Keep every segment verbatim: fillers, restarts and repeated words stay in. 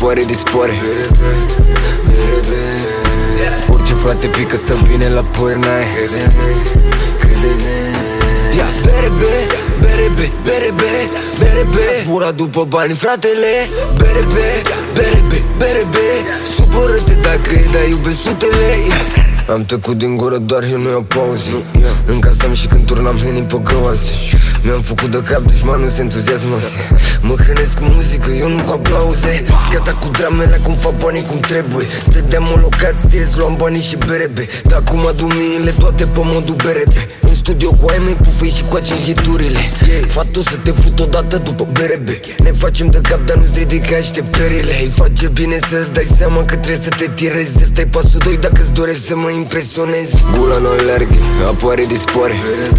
apare dispare. Orice frate pică stă bine la pârnaie. Crede-ne, crede-ne. Ia bere, be, bere, be, bere, be, bere, be. Zbura după bani, fratele. Bere, be, bere, be, bere, be. Supără-te dacă îi dai iube sutele. Am tăcut din gură, doar eu nu iau pauze. Încasam și când turnam henii pe găoase. Mi-am făcut de cap, dușmanul se entuziasmase. Mă hrănesc cu muzică, eu nu cu aplauze. Gata cu dramele, cum fac banii cum trebuie. Dădeam o locație, îți luam banii și berebe. Dar acum adun miile toate pe modul berebe. În studio cu ai mei, cu făi și coace hiturile. Fatu să te fut odată după berebe. Ne facem de cap, dar nu-ți ridică așteptările. Îi face bine să-ți dai seama că trebuie să te tirezi. Ăsta-i pasul doi dacă-ți dorești să mă impresionezi. Gula nu alerghe, apare dispare.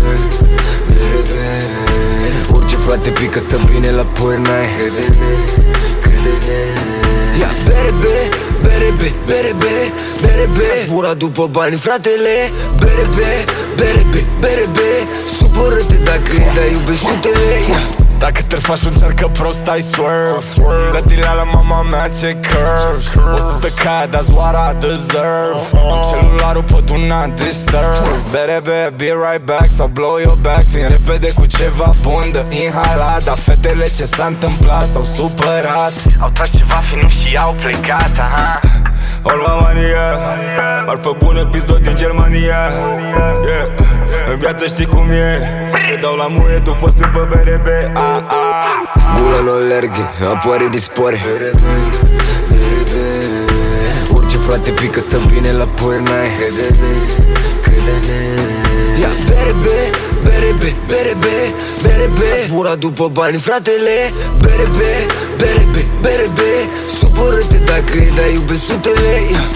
Orice frate pică stă bine la pârnaie. Crede-ne, crede-ne. Ia bere, be, bere, be, bere, be, bere, be. Zbura după bani, fratele. Bere, be, bere, be, bere, be. Supără-te dacă îi dai iube sutele. Dacă te faci un cer că prost ai swerve. Gătile la mama mea ce curves. O sută ca that's what I deserve. Am celularul pe do not disturb. Bere, be, be right back sau blow your back. Vin repede cu ceva bun de inhalat. Dar fetele ce s-a întâmplat s-au supărat. Au tras ceva finu și au plecat, aha. All my money, yeah. Marfă bună, pizdo din Germania, yeah. În viață știi cum e. Te dau la muie după sâmbă bere, be, a, a. Gula nu alerghe, apare dispare. Orice frate pică stă bine la pârnaie. Crede-ne, crede-ne. Ia bere, be, bere, be, bere, be, bere, be. Zbura după bani, fratele. Bere, be, bere, be, bere, be. Supără-te dacă îi dai iube sutele.